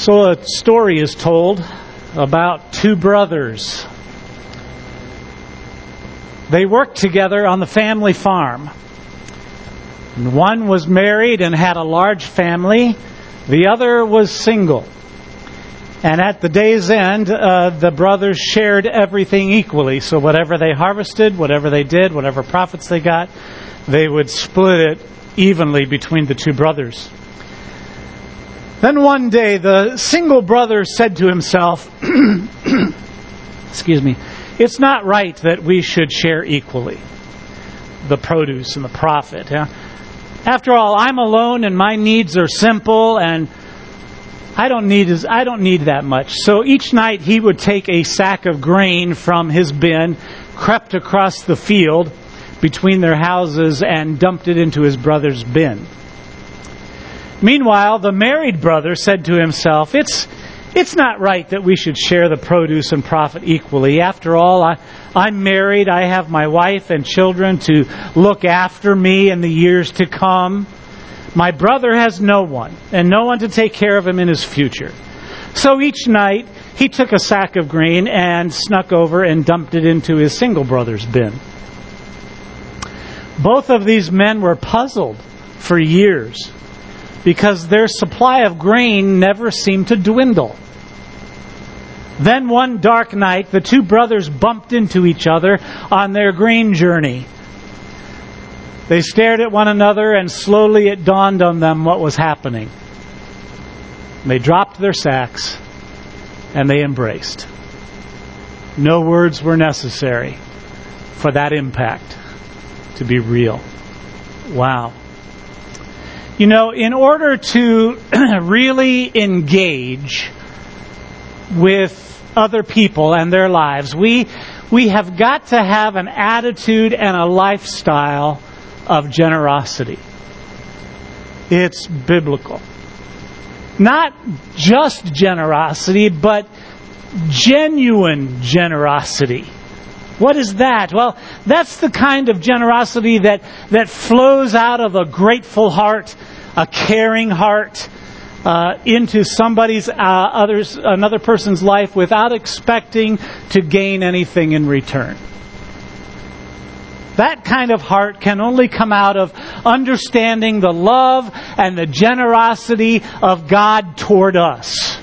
So a story is told about two brothers. They worked together on the family farm. And one was married and had a large family. The other was single. And at the day's end, the brothers shared everything equally. So whatever they harvested, whatever they did, whatever profits they got, they would split it evenly between the two brothers. Then one day, the single brother said to himself, excuse me, it's not right that we should share equally the produce and the profit. Yeah? After all, I'm alone and my needs are simple and I don't need that much. So each night he would take a sack of grain from his bin, crept across the field between their houses and dumped it into his brother's bin. Meanwhile, the married brother said to himself, it's not right that we should share the produce and profit equally. After all, I'm married, I have my wife and children to look after me in the years to come. My brother has no one, and no one to take care of him in his future. So each night, he took a sack of grain and snuck over and dumped it into his single brother's bin. Both of these men were puzzled for years, because their supply of grain never seemed to dwindle. Then one dark night, the two brothers bumped into each other on their grain journey. They stared at one another, and slowly it dawned on them what was happening. They dropped their sacks, and they embraced. No words were necessary for that impact to be real. Wow. You know, in order to really engage with other people and their lives, we have got to have an attitude and a lifestyle of generosity. It's biblical. Not just generosity, but genuine generosity. What is that? Well, that's the kind of generosity that flows out of a grateful heart, a caring heart, into another person's life without expecting to gain anything in return. That kind of heart can only come out of understanding the love and the generosity of God toward us.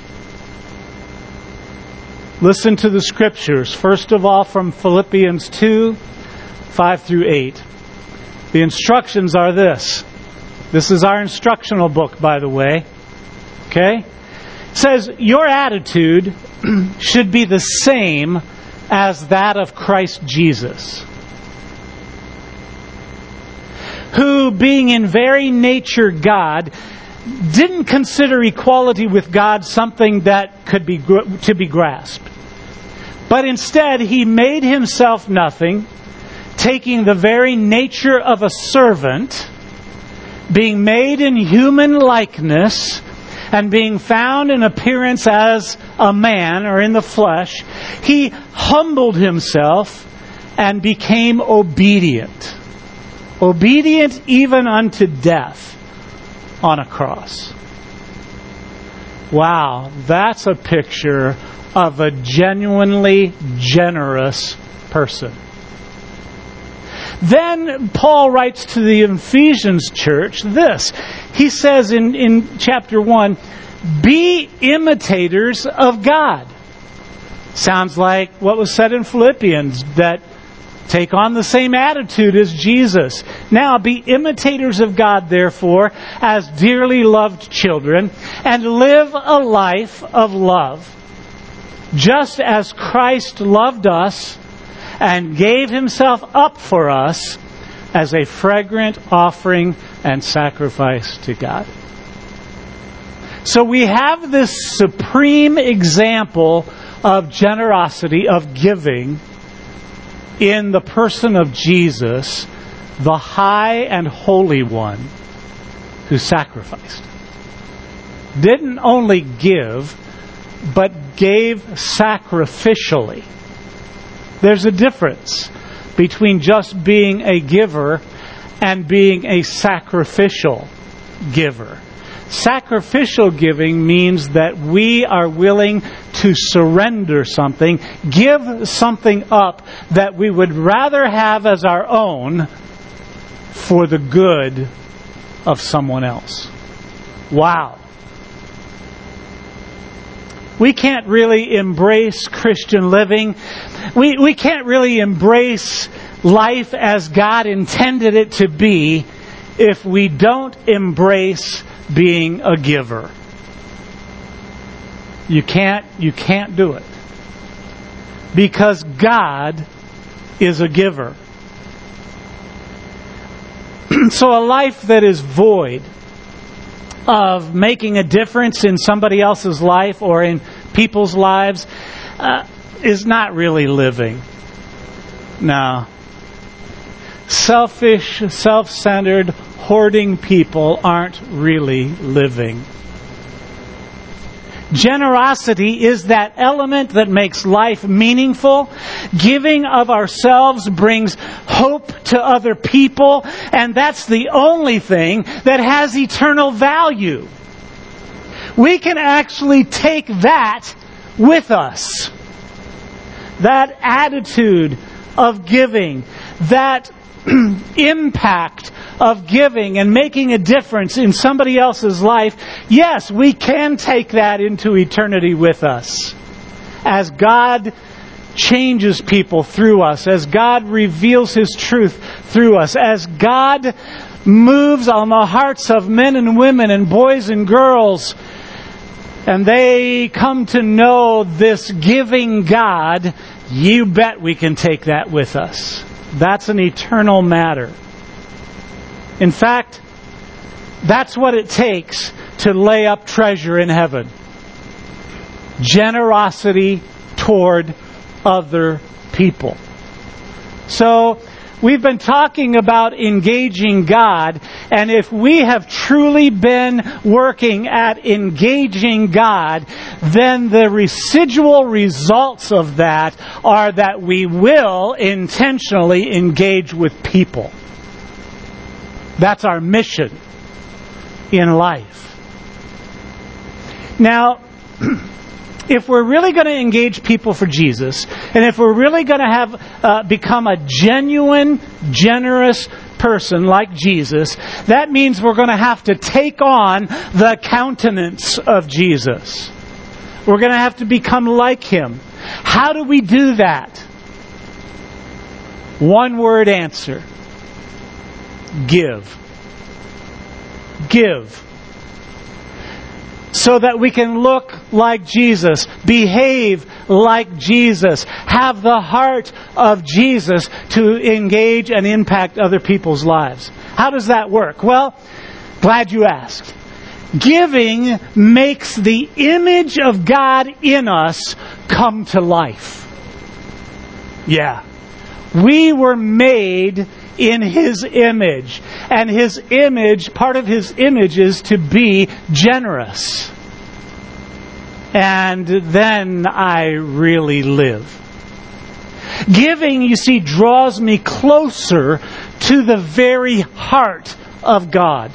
Listen to the scriptures. First of all, from Philippians 2, 5 through 8. The instructions are this. This is our instructional book, by the way. Okay? It says, your attitude should be the same as that of Christ Jesus, who, being in very nature God, didn't consider equality with God something that could be to be grasped. But instead, he made himself nothing, taking the very nature of a servant, being made in human likeness, and being found in appearance as a man, or in the flesh, he humbled himself and became obedient. Obedient even unto death on a cross. Wow, that's a picture of a genuinely generous person. Then Paul writes to the Ephesians church this. He says in chapter 1, be imitators of God. Sounds like what was said in Philippians, that take on the same attitude as Jesus. Now be imitators of God, therefore, as dearly loved children, and live a life of love, just as Christ loved us and gave himself up for us as a fragrant offering and sacrifice to God. So we have this supreme example of generosity, of giving, in the person of Jesus, the high and holy one who sacrificed. Didn't only give, but gave sacrificially. There's a difference between just being a giver and being a sacrificial giver. Sacrificial giving means that we are willing to surrender something, give something up that we would rather have as our own for the good of someone else. Wow. We can't really embrace Christian living. We can't really embrace life as God intended it to be if we don't embrace being a giver. You can't do it. Because God is a giver. So a life that is void of making a difference in somebody else's life or in people's lives is not really living. No. Selfish, self-centered, hoarding people aren't really living. Generosity is that element that makes life meaningful. Giving of ourselves brings hope to other people, and that's the only thing that has eternal value. We can actually take that with us. That attitude of giving, that impact of giving and making a difference in somebody else's life, yes, we can take that into eternity with us. As God changes people through us, as God reveals His truth through us, as God moves on the hearts of men and women and boys and girls, and they come to know this giving God, you bet we can take that with us. That's an eternal matter. In fact, that's what it takes to lay up treasure in heaven. Generosity toward other people. So, we've been talking about engaging God, and if we have truly been working at engaging God, then the residual results of that are that we will intentionally engage with people. That's our mission in life. Now, if we're really going to engage people for Jesus, and if we're really going to have become a genuine, generous person like Jesus, that means we're going to have to take on the countenance of Jesus. We're going to have to become like Him. How do we do that? One word answer. Give. Give. So that we can look like Jesus, behave like Jesus, have the heart of Jesus to engage and impact other people's lives. How does that work? Well, glad you asked. Giving makes the image of God in us come to life. Yeah. We were made in His image. And His image, part of His image is to be generous. And then I really live. Giving, you see, draws me closer to the very heart of God.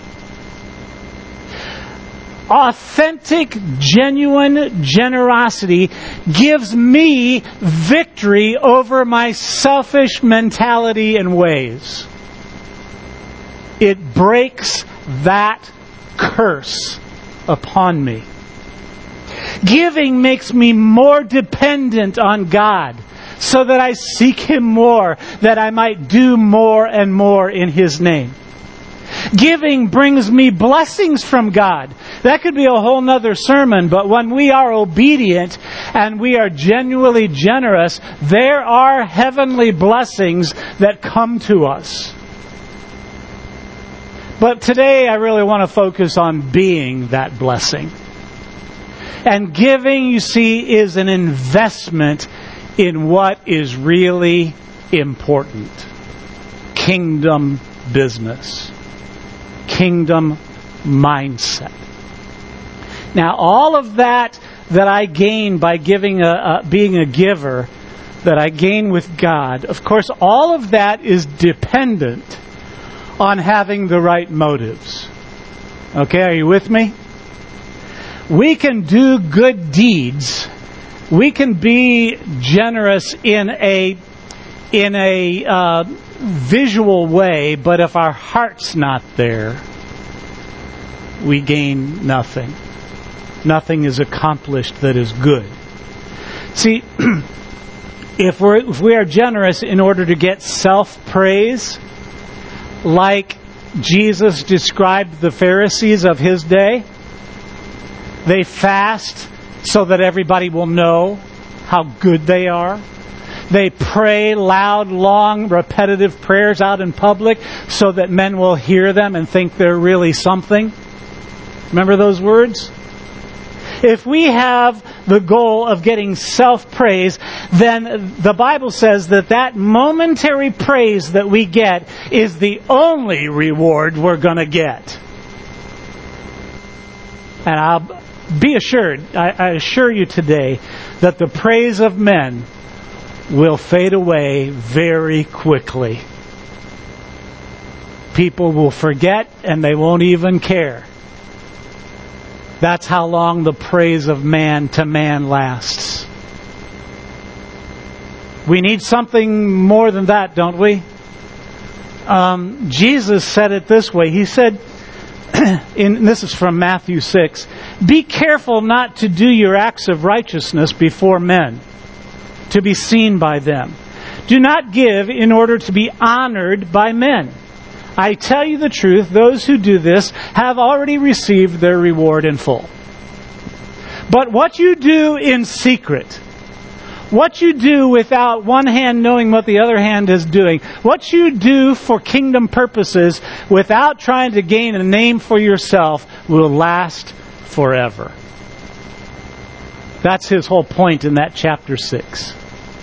Authentic, genuine generosity gives me victory over my selfish mentality and ways. It breaks that curse upon me. Giving makes me more dependent on God, so that I seek Him more, that I might do more and more in His name. Giving brings me blessings from God. That could be a whole nother sermon, but when we are obedient and we are genuinely generous, there are heavenly blessings that come to us. But today I really want to focus on being that blessing. And giving, you see, is an investment in what is really important. Kingdom business. Kingdom mindset. Now, all of that I gain by being a giver, that I gain with God, of course, all of that is dependent on having the right motives. Okay, are you with me? We can do good deeds. We can be generous in a visual way, but if our heart's not there, we gain nothing. Nothing is accomplished that is good. See, if we are generous in order to get self-praise, like Jesus described the Pharisees of his day, they fast so that everybody will know how good they are. They pray loud, long, repetitive prayers out in public so that men will hear them and think they're really something. Remember those words? If we have the goal of getting self-praise, then the Bible says that momentary praise that we get is the only reward we're going to get. And I'll be assured, I assure you today, that the praise of men will fade away very quickly. People will forget and they won't even care. That's how long the praise of man to man lasts. We need something more than that, don't we? Jesus said it this way. He said, this is from Matthew 6, "Be careful not to do your acts of righteousness before men, to be seen by them. Do not give in order to be honored by men. I tell you the truth, those who do this have already received their reward in full. But what you do in secret, what you do without one hand knowing what the other hand is doing, what you do for kingdom purposes without trying to gain a name for yourself will last forever." That's his whole point in that chapter 6.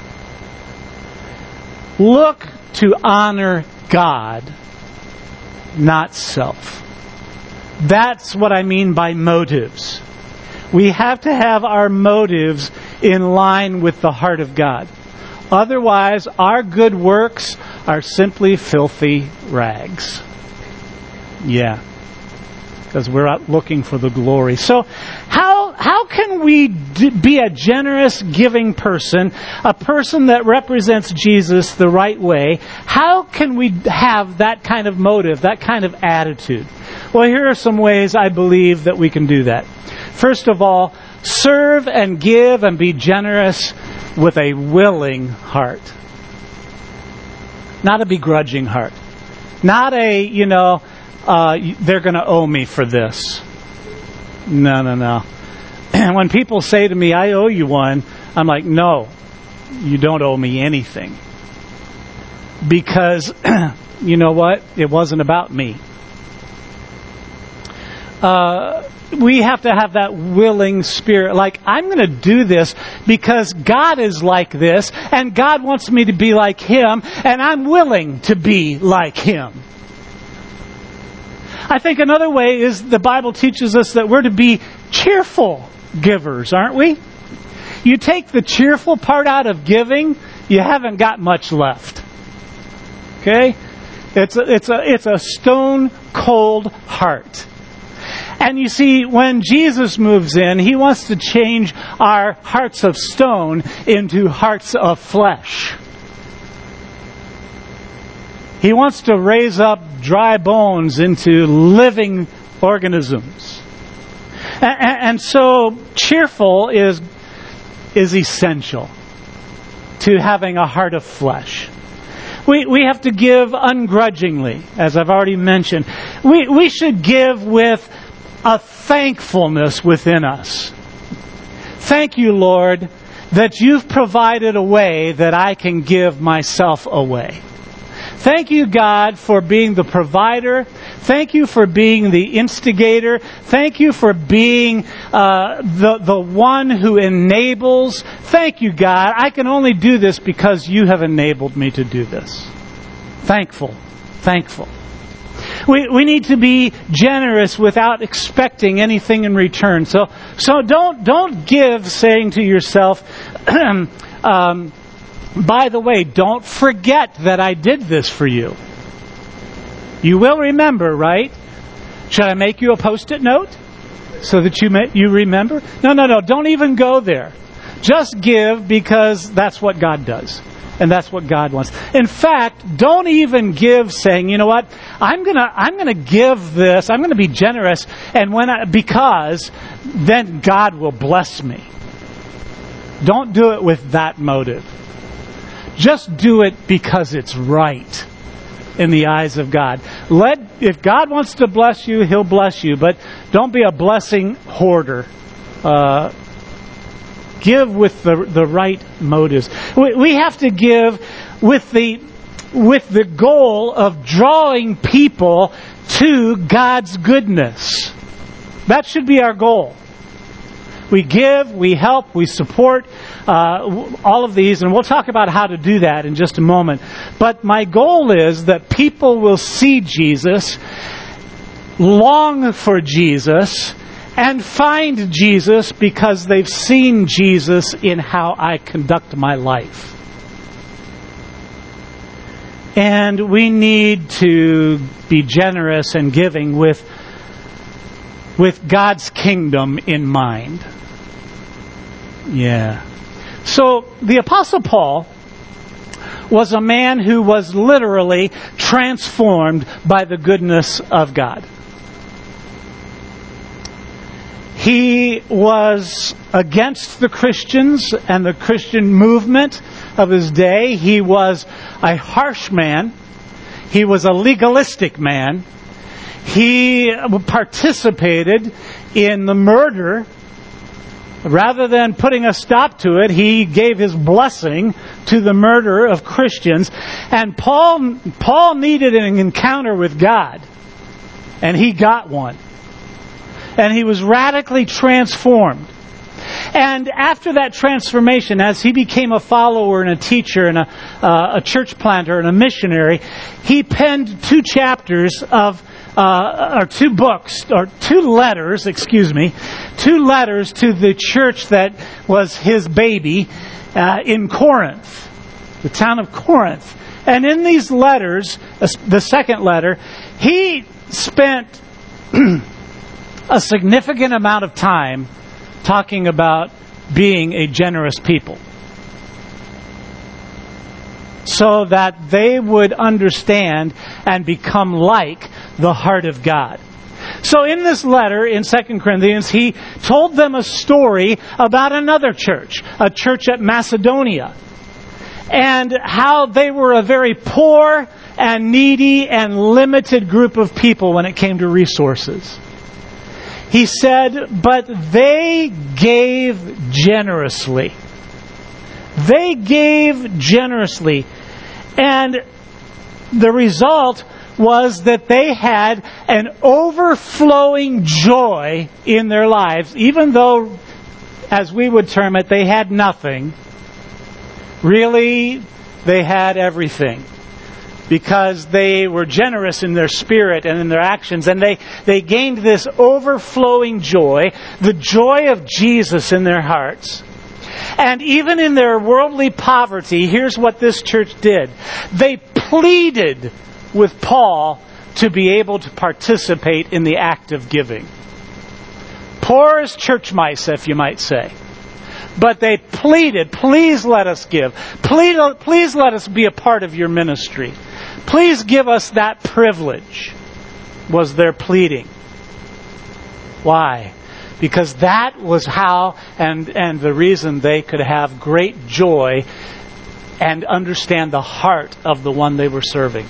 Look to honor God, not self. That's what I mean by motives. We have to have our motives in line with the heart of God. Otherwise, our good works are simply filthy rags. Yeah, because we're out looking for the glory. So how can we be a generous, giving person, a person that represents Jesus the right way? How can we have that kind of motive, that kind of attitude? Well, here are some ways I believe that we can do that. First of all, serve and give and be generous with a willing heart. Not a begrudging heart. Not a, they're going to owe me for this. No. When people say to me, "I owe you one," I'm like, "No, you don't owe me anything." Because, you know what? It wasn't about me. We have to have that willing spirit. Like, I'm going to do this because God is like this, and God wants me to be like Him, and I'm willing to be like Him. I think another way is the Bible teaches us that we're to be cheerful givers, aren't we? You take the cheerful part out of giving, you haven't got much left. Okay? It's a stone cold heart. And you see, when Jesus moves in, He wants to change our hearts of stone into hearts of flesh. He wants to raise up dry bones into living organisms. And so cheerful is essential to having a heart of flesh. We have to give ungrudgingly, as I've already mentioned. We should give with a thankfulness within us. Thank you, Lord, that you've provided a way that I can give myself away. Thank you, God, for being the provider. Thank you for being the instigator. Thank you for being the one who enables. Thank you, God. I can only do this because you have enabled me to do this. Thankful. We need to be generous without expecting anything in return. So don't give saying to yourself, by the way, don't forget that I did this for you. You will remember, right? Should I make you a Post-it note so that you remember? No. Don't even go there. Just give because that's what God does. And that's what God wants. In fact, don't even give saying, you know what, I'm gonna give this, I'm gonna be generous, and because then God will bless me. Don't do it with that motive. Just do it because it's right in the eyes of God. If God wants to bless you, He'll bless you, but don't be a blessing hoarder. Give with the right motives. We have to give with the goal of drawing people to God's goodness. That should be our goal. We give, we help, we support all of these, and we'll talk about how to do that in just a moment. But my goal is that people will see Jesus, long for Jesus, and find Jesus because they've seen Jesus in how I conduct my life. And we need to be generous and giving with God's kingdom in mind. Yeah. So the Apostle Paul was a man who was literally transformed by the goodness of God. He was against the Christians and the Christian movement of his day. He was a harsh man. He was a legalistic man. He participated in the murder. Rather than putting a stop to it, he gave his blessing to the murder of Christians. And Paul needed an encounter with God. And he got one. And he was radically transformed. And after that transformation, as he became a follower and a teacher and a church planter and a missionary, he penned 2 chapters of, or 2 books, or 2 letters to the church that was his baby in Corinth, the town of Corinth. And in these letters, the second letter, he spent a significant amount of time talking about being a generous people, so that they would understand and become like the heart of God. So in this letter, in 2 Corinthians, he told them a story about another church, a church at Macedonia, and how they were a very poor and needy and limited group of people when it came to resources. He said, but they gave generously. They gave generously. And the result was that they had an overflowing joy in their lives, even though, as we would term it, they had nothing. Really, they had everything. Because they were generous in their spirit and in their actions. And they gained this overflowing joy, the joy of Jesus in their hearts. And even in their worldly poverty, here's what this church did. They pleaded with Paul to be able to participate in the act of giving. Poor as church mice, if you might say. But they pleaded, please let us give. Please let us be a part of your ministry. Please give us that privilege, was their pleading. Why? Because that was how and the reason they could have great joy and understand the heart of the one they were serving.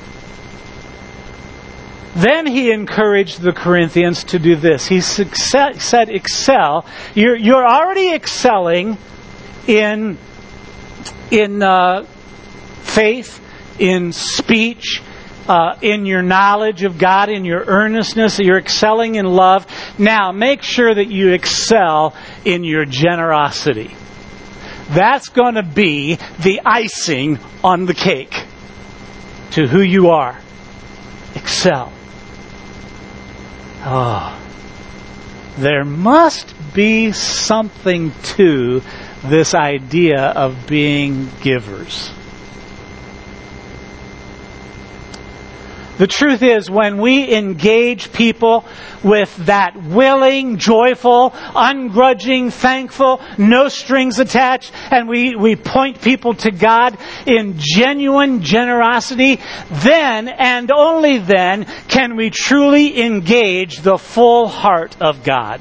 Then he encouraged the Corinthians to do this. He said, excel. You're already excelling in faith, in speech, in your knowledge of God, in your earnestness. You're excelling in love. Now, make sure that you excel in your generosity. That's going to be the icing on the cake to who you are. Excel. Oh, there must be something to this idea of being givers. The truth is, when we engage people, with that willing, joyful, ungrudging, thankful, no strings attached, and we point people to God in genuine generosity, then and only then can we truly engage the full heart of God.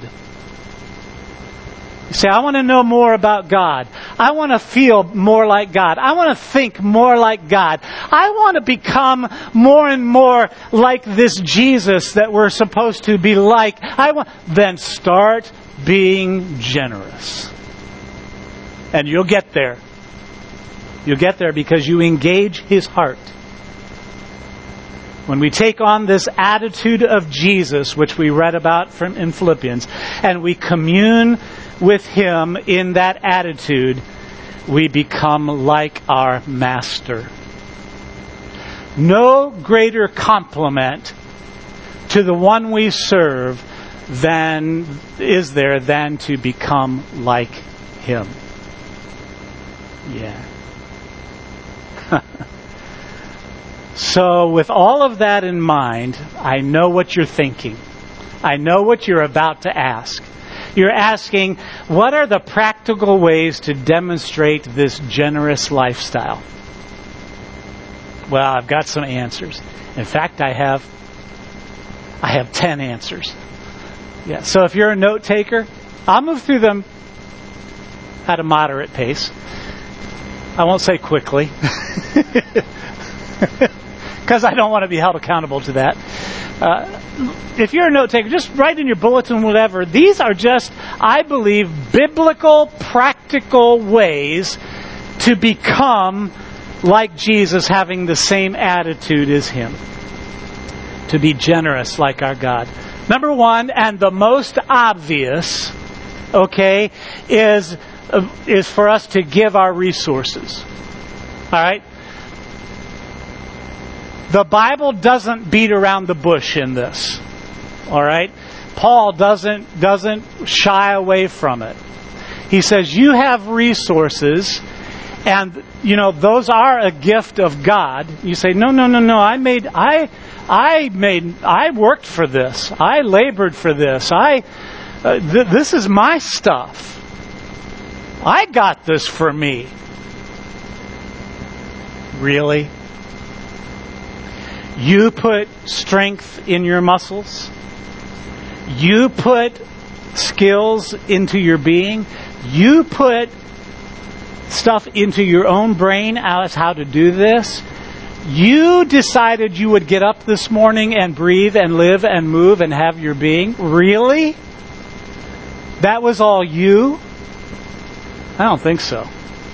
You say, I want to know more about God. I want to feel more like God. I want to think more like God. I want to become more and more like this Jesus that we're supposed to be like. Then start being generous. And you'll get there. You'll get there because you engage His heart. When we take on this attitude of Jesus, which we read about in Philippians, and we commune with Him in that attitude, we become like our Master. No greater compliment to the one we serve than to become like Him. Yeah. So with all of that in mind, I know what you're thinking. I know what you're about to ask. You're asking, what are the practical ways to demonstrate this generous lifestyle? Well, I've got some answers. In fact, I have 10 answers. Yeah. So if you're a note taker, I'll move through them at a moderate pace. I won't say quickly, because I don't want to be held accountable to that. If you're a note taker, just write in your bulletin, whatever. These are just, I believe, biblical, practical ways to become like Jesus, having the same attitude as Him. To be generous like our God. Number one, and the most obvious, is for us to give our resources. All right? The Bible doesn't beat around the bush in this. All right? Paul doesn't shy away from it. He says, you have resources, and those are a gift of God. You say, no, I worked for this. I labored for this. This is my stuff. I got this for me. Really? You put strength in your muscles. You put skills into your being. You put stuff into your own brain as how to do this. You decided you would get up this morning and breathe and live and move and have your being. Really? That was all you? I don't think so.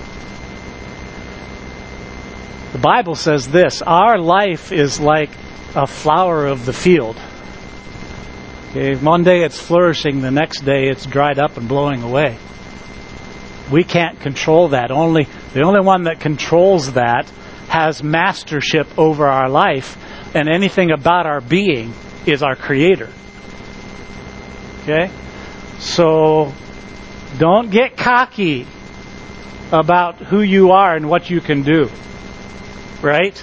The Bible says this, our life is like a flower of the field. Okay, one day it's flourishing, the next day it's dried up and blowing away. We can't control that. The only one that controls that has mastership over our life, and anything about our being is our Creator. Okay? So don't get cocky about who you are and what you can do. Right?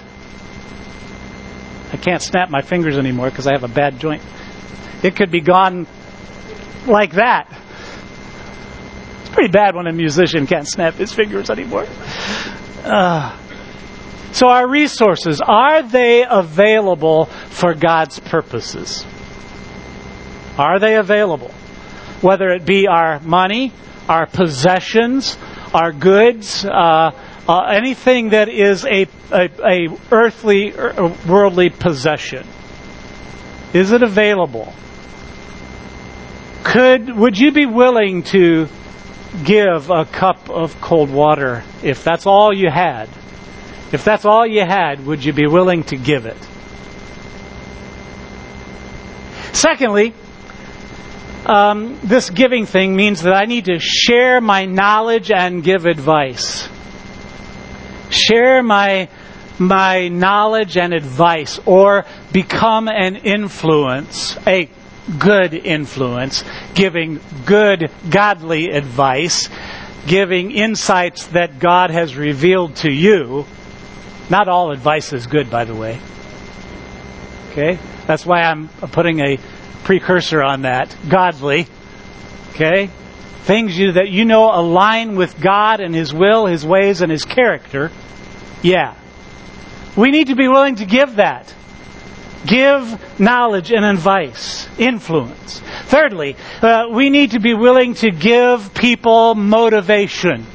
I can't snap my fingers anymore because I have a bad joint. It could be gone like that. It's pretty bad when a musician can't snap his fingers anymore. So our resources, are they available for God's purposes? Are they available? Whether it be our money, our possessions, our goods, anything that is a earthly, worldly possession. Is it available? Would you be willing to give a cup of cold water if that's all you had? If that's all you had, would you be willing to give it? Secondly, this giving thing means that I need to share my knowledge and give advice. Share my knowledge and advice, or become an influence, a good influence, giving good, godly advice, giving insights that God has revealed to you. Not all advice is good, by the way. Okay? That's why I'm putting a precursor on that. Godly. Okay? Things that you know align with God and His will, His ways, and His character. Yeah. We need to be willing to give that. Give knowledge and advice, influence. Thirdly, we need to be willing to give people motivation.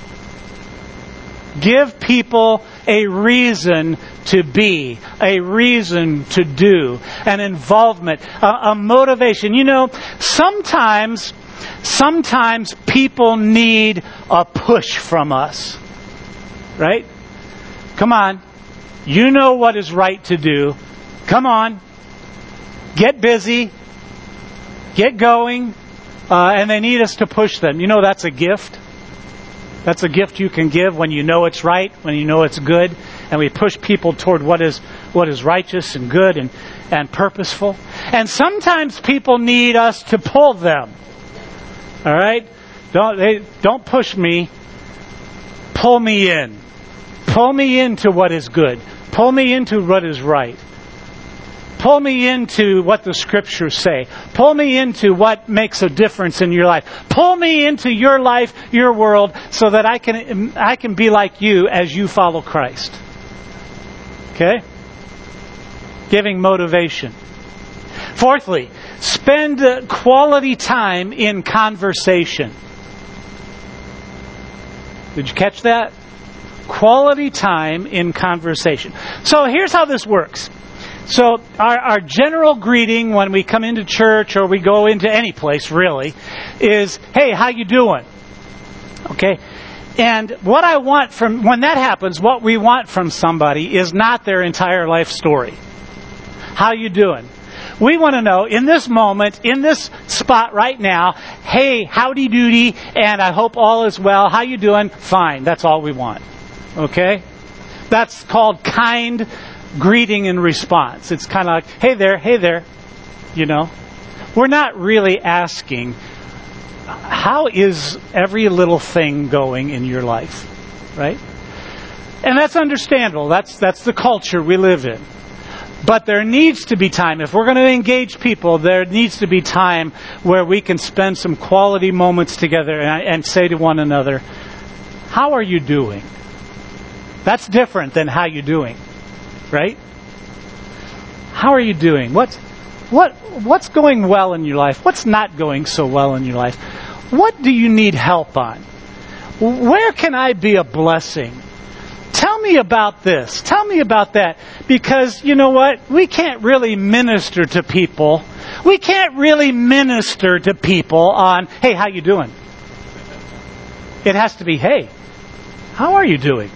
Give people a reason to be, a reason to do, an involvement, a motivation. You know, sometimes people need a push from us. Right? Come on. You know what is right to do. Come on. Get busy. Get going. And they need us to push them. You know that's a gift. That's a gift you can give when you know it's right, when you know it's good. And we push people toward what is righteous and good and purposeful. And sometimes people need us to pull them. All right? Don't push me. Pull me in. Pull me into what is good. Pull me into what is right. Pull me into what the Scriptures say. Pull me into what makes a difference in your life. Pull me into your life, your world, so that I can be like you as you follow Christ. Okay? Giving motivation. Fourthly, spend quality time in conversation. Did you catch that? Quality time in conversation. So here's how this works. So our general greeting when we come into church or we go into any place really is, hey, how you doing? Okay? And what I want from, when that happens, what we want from somebody is not their entire life story. How you doing? We want to know, in this moment, in this spot right now, hey, howdy doody, and I hope all is well. How you doing? Fine. That's all we want. Okay? That's called kind greeting and response. It's kind of like, hey there, you know. We're not really asking, how is every little thing going in your life? Right? And that's understandable. That's the culture we live in. But there needs to be time. If we're going to engage people, there needs to be time where we can spend some quality moments together and say to one another, how are you doing? That's different than how you doing. Right? How are you doing? What's going well in your life? What's not going so well in your life? What do you need help on? Where can I be a blessing? Tell me about this. Tell me about that. Because, you know what? We can't really minister to people. We can't really minister to people on, hey, how you doing? It has to be, hey, how are you doing?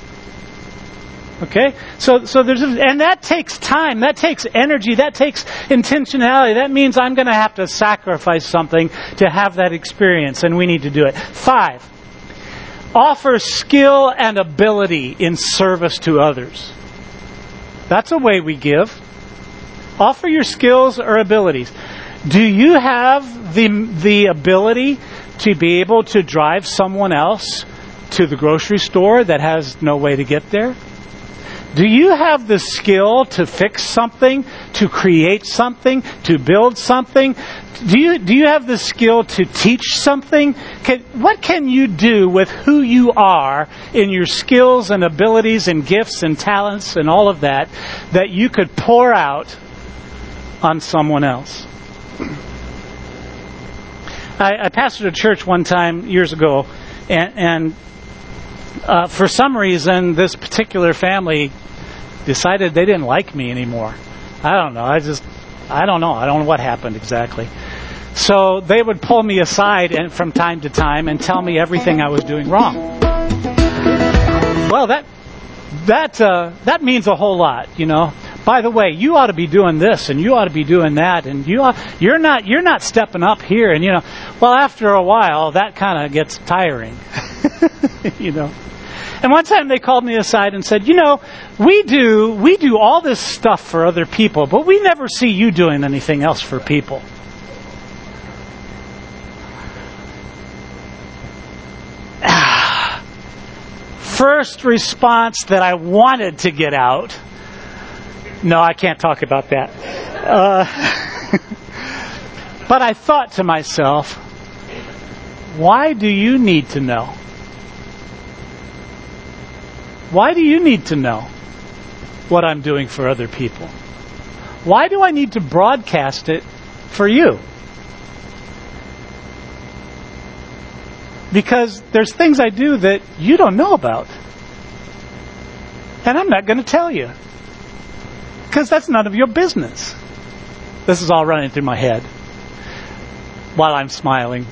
Okay? So there's, and that takes time, that takes energy, that takes intentionality. That means I'm going to have to sacrifice something to have that experience, and we need to do it. 5, offer skill and ability in service to others. That's a way we give. Offer your skills or abilities. Do you have the ability to be able to drive someone else to the grocery store that has no way to get there? Do you have the skill to fix something, to create something, to build something? Do you have the skill to teach something? What can you do with who you are in your skills and abilities and gifts and talents and all of that you could pour out on someone else? I pastored a church one time years ago, and for some reason, this particular family decided they didn't like me anymore. I don't know. I don't know. I don't know what happened exactly. So they would pull me aside and from time to time and tell me everything I was doing wrong. Well, that means a whole lot, you know. By the way, you ought to be doing this, and you ought to be doing that, and you're not stepping up here, and you know. Well, after a while, that kind of gets tiring, you know. And one time they called me aside and said, you know, we do all this stuff for other people, but we never see you doing anything else for people. First response that I wanted to get out. No, I can't talk about that. But I thought to myself, why do you need to know? Why do you need to know what I'm doing for other people? Why do I need to broadcast it for you? Because there's things I do that you don't know about. And I'm not going to tell you. Because that's none of your business. This is all running through my head while I'm smiling.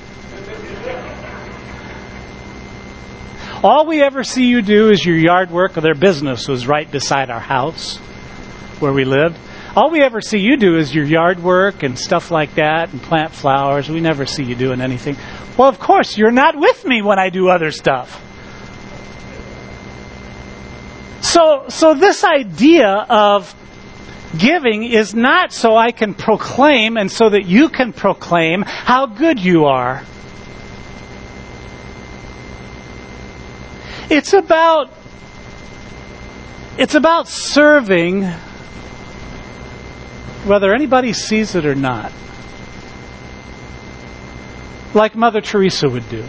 All we ever see you do is your yard work, or their business was right beside our house where we lived. All we ever see you do is your yard work and stuff like that and plant flowers. We never see you doing anything. Well, of course, you're not with me when I do other stuff. So this idea of giving is not so I can proclaim and so that you can proclaim how good you are. It's about serving whether anybody sees it or not. Like Mother Teresa would do.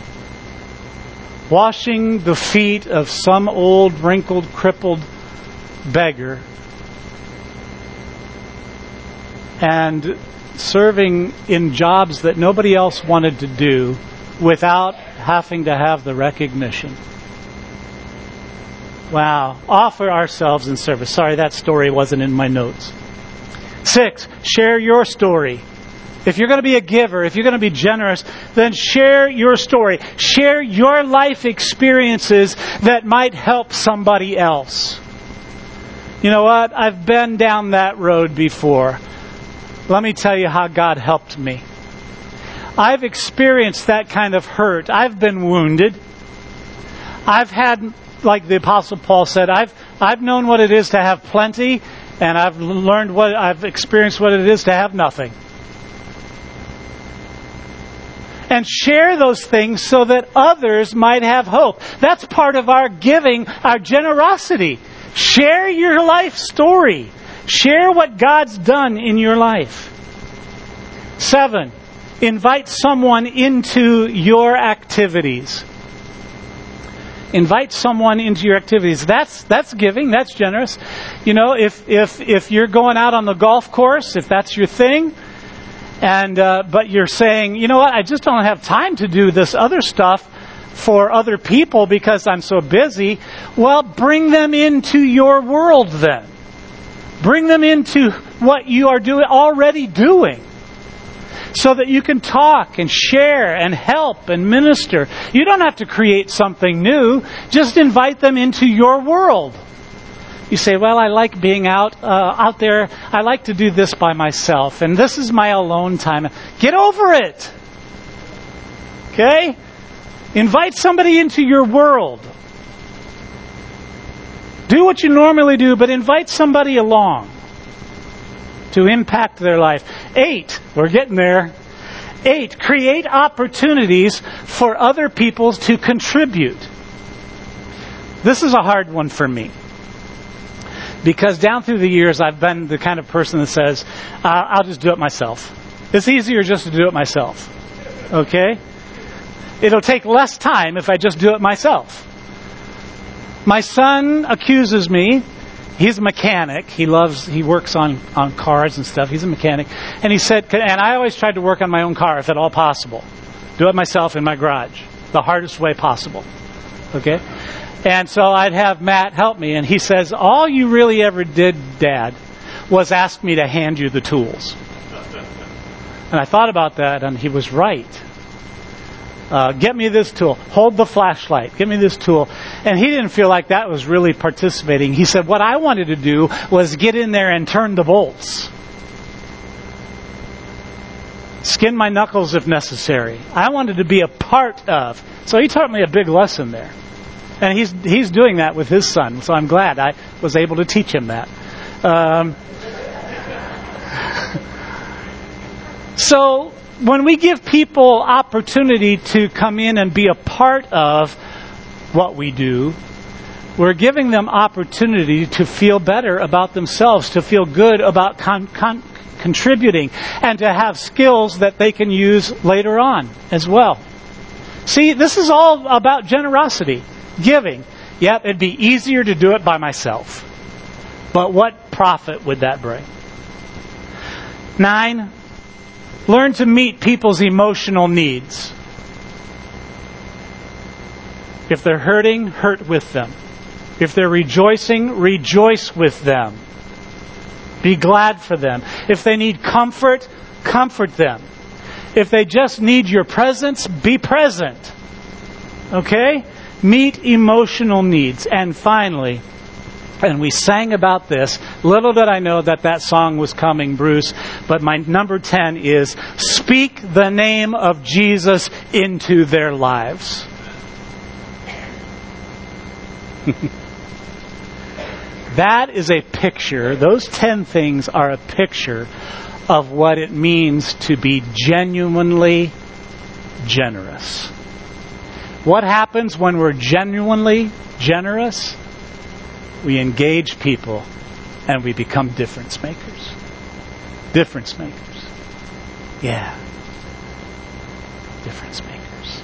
Washing the feet of some old, wrinkled, crippled beggar and serving in jobs that nobody else wanted to do without having to have the recognition. Wow. Offer ourselves in service. Sorry, that story wasn't in my notes. 6, share your story. If you're going to be a giver, if you're going to be generous, then share your story. Share your life experiences that might help somebody else. You know what? I've been down that road before. Let me tell you how God helped me. I've experienced that kind of hurt. I've been wounded. I've had, like the Apostle Paul said, I've known what it is to have plenty, and I've experienced what it is to have nothing. And share those things so that others might have hope. That's part of our giving, our generosity. Share your life story. Share what God's done in your life. 7, invite someone into your activities. Invite someone into your activities. That's giving. That's generous. You know, if you're going out on the golf course, if that's your thing, and but you're saying, you know what, I just don't have time to do this other stuff for other people because I'm so busy. Well, bring them into your world then. Bring them into what you are already doing. So that you can talk and share and help and minister. You don't have to create something new. Just invite them into your world. You say, well, I like being out there. I like to do this by myself. And this is my alone time. Get over it. Okay? Invite somebody into your world. Do what you normally do, but invite somebody along to impact their life. 8, we're getting there. 8, create opportunities for other people to contribute. This is a hard one for me. Because down through the years, I've been the kind of person that says, I'll just do it myself. It's easier just to do it myself. Okay? It'll take less time if I just do it myself. My son accuses me. He's a mechanic. He works on cars and stuff. He's a mechanic. And he said, and I always tried to work on my own car if at all possible. Do it myself in my garage. The hardest way possible. Okay? And so I'd have Matt help me. And he says, all you really ever did, Dad, was ask me to hand you the tools. And I thought about that, and he was right. Get me this tool. Hold the flashlight. Get me this tool. And he didn't feel like that was really participating. He said, what I wanted to do was get in there and turn the bolts. Skin my knuckles if necessary. I wanted to be a part of. So he taught me a big lesson there. And he's doing that with his son. So I'm glad I was able to teach him that. So when we give people opportunity to come in and be a part of what we do, We're giving them opportunity to feel better about themselves, to feel good about contributing, and to have skills that they can use later on as well. See, this is all about generosity, giving. Yep, it'd be easier to do it by myself. But what profit would that bring? 9, learn to meet people's emotional needs. If they're hurting, hurt with them. If they're rejoicing, rejoice with them. Be glad for them. If they need comfort, comfort them. If they just need your presence, be present. Okay? Meet emotional needs. And finally, and we sang about this, little did I know that song was coming, Bruce, but my number 10 is, speak the name of Jesus into their lives. That is a picture, those 10 things are a picture of what it means to be genuinely generous. What happens when we're genuinely generous? We engage people and we become difference makers. Difference makers. Yeah. Difference makers.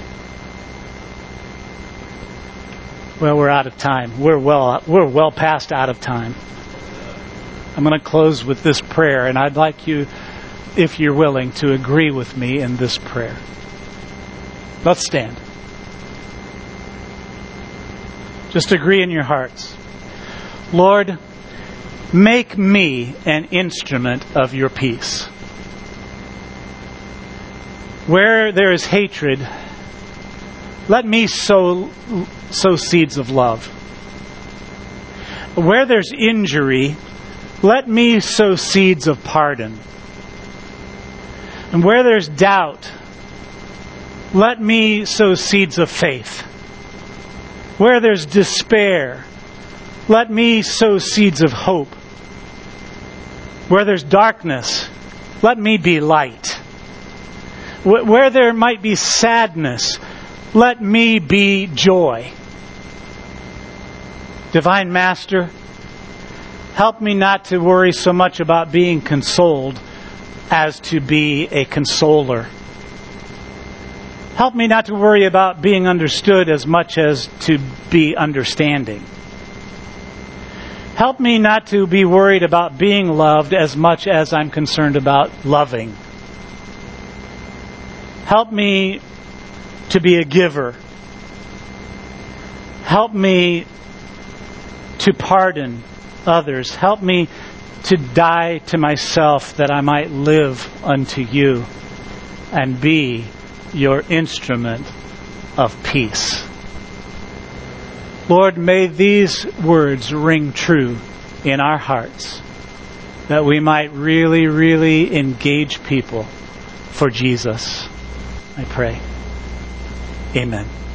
Well, we're out of time. We're well past out of time. I'm going to close with this prayer, and I'd like you, if you're willing, to agree with me in this prayer. Let's stand. Just agree in your hearts. Lord, make me an instrument of your peace. Where there is hatred, let me sow seeds of love. Where there's injury, let me sow seeds of pardon. And where there's doubt, let me sow seeds of faith. Where there's despair, let me sow seeds of hope. Where there's darkness, let me be light. Where there might be sadness, let me be joy. Divine Master, help me not to worry so much about being consoled as to be a consoler. Help me not to worry about being understood as much as to be understanding. Help me not to be worried about being loved as much as I'm concerned about loving. Help me to be a giver. Help me to pardon others. Help me to die to myself that I might live unto you and be your instrument of peace. Lord, may these words ring true in our hearts, that we might really, really engage people for Jesus. I pray. Amen.